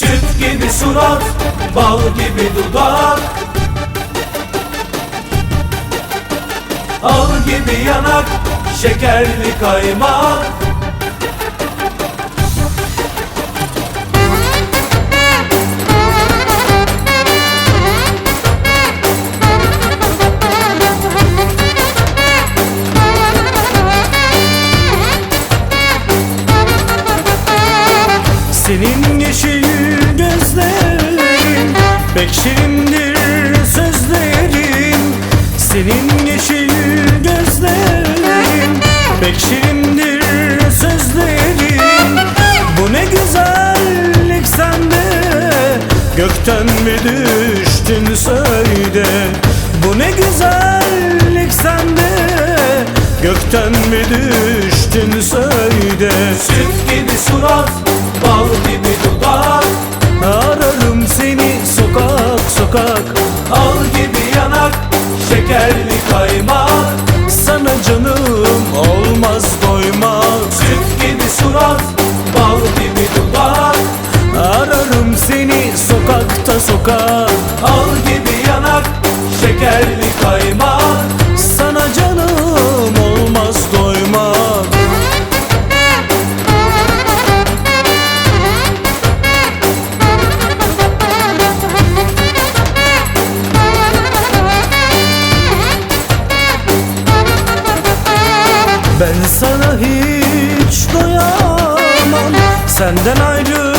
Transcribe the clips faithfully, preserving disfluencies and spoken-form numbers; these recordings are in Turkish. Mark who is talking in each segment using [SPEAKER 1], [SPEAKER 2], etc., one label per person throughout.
[SPEAKER 1] Süt gibi surat, bal gibi dudak, al gibi yanak, şekerli kaymak.
[SPEAKER 2] Senin yeşil gözlerin pek şirindir sözlerin. Senin yeşil gözlerin pek şirindir sözlerin. Bu ne güzellik sende, gökten mi düştün söyle. Bu ne güzellik sende, gökten mi düştün söyle.
[SPEAKER 1] Süt gibi surat, bal gibi dudak,
[SPEAKER 2] Ararım seni sokak sokak,
[SPEAKER 1] al gibi yanak, şekerli kaymak.
[SPEAKER 2] sana canım olmaz doymak.
[SPEAKER 1] Süt gibi surat, bal gibi dudak,
[SPEAKER 2] Ararım seni sokakta sokak,
[SPEAKER 1] al gibi yanak, şekerli kaymak.
[SPEAKER 2] sana canım olmaz doymak. Ben sana hiç doyamam, senden ayrı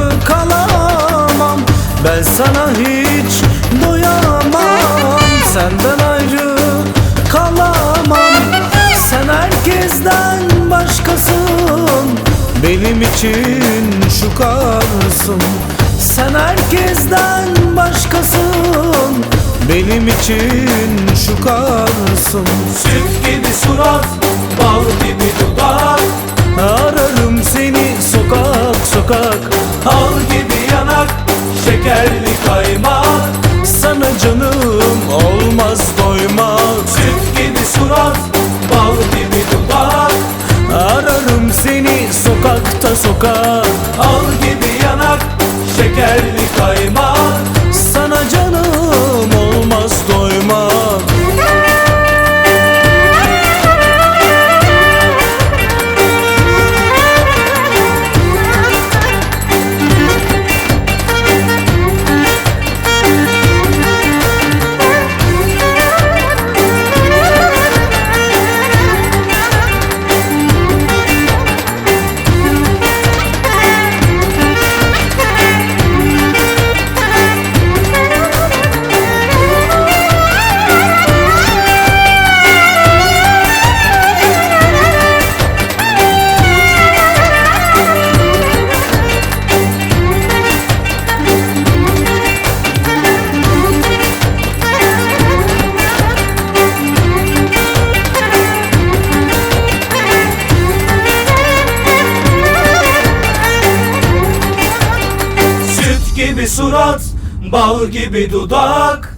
[SPEAKER 2] kalamam. Ben sana hiç doyamam, senden ayrı kalamam. Sen herkesten başkasın, benim için şu karsın. Sen herkesten başkasın, benim için şu karsın.
[SPEAKER 1] Süt gibi surat, bal gibi dudak,
[SPEAKER 2] Ararım seni sokak sokak,
[SPEAKER 1] al gibi yanak, şekerli kaymak.
[SPEAKER 2] sana canım olmaz doymak.
[SPEAKER 1] Süt gibi surat, bal gibi dudak,
[SPEAKER 2] Ararım seni sokakta sokak,
[SPEAKER 1] al gibi yanak, şekerli kaymak.
[SPEAKER 2] sana canım olmaz doymak.
[SPEAKER 1] Süt gibi surat, bal gibi dudak,